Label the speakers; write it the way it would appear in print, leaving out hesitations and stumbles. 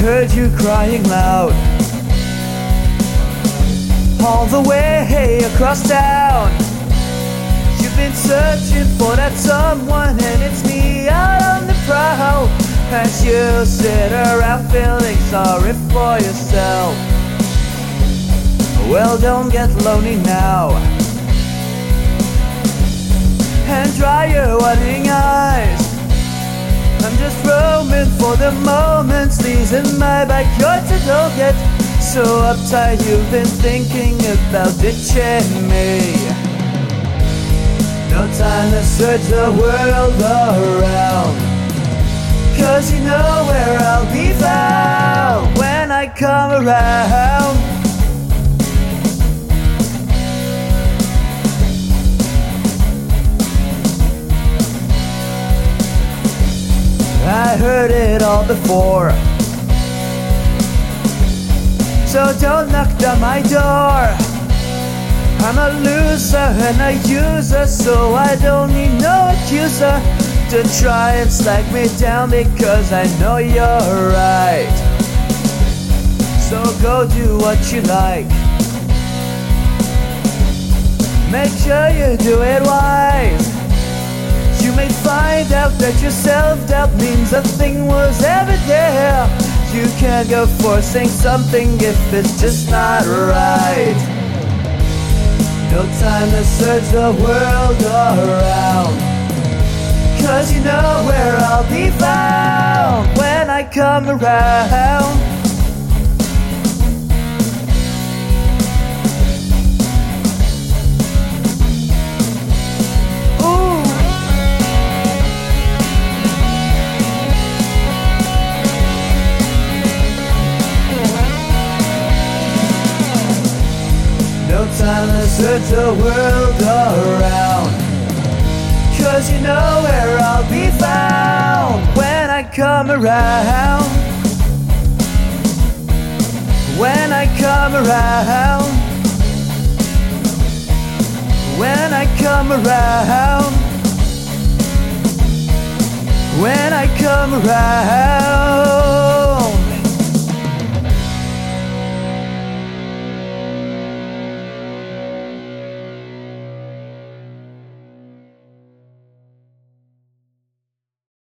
Speaker 1: heard you crying loud all the way across town. You've been searching for that someone, and it's me out on the prowl. As you sit around feeling sorry for yourself. Well, don't get lonely now, and dry your warning eyes. I'm just roaming for the moments, these in my backyard, so don't get so uptight. You've been thinking about ditching me. No time to search the world around, 'cause you know where I'll be found when I come around. I heard it all before, so don't knock down my door. I'm a loser and a user, so I don't need no accuser to try and slack me down, because I know you're right. So go do what you like, make sure you do it wise. You may find out that your self-doubt means nothing was ever there. You can't go forcing something if it's just not right. No time to search the world around, 'cause you know where I'll be found when I come around. No time to search the world around, 'cause you know where I'll be found when I come around. When I come around. When I come around. When I come around.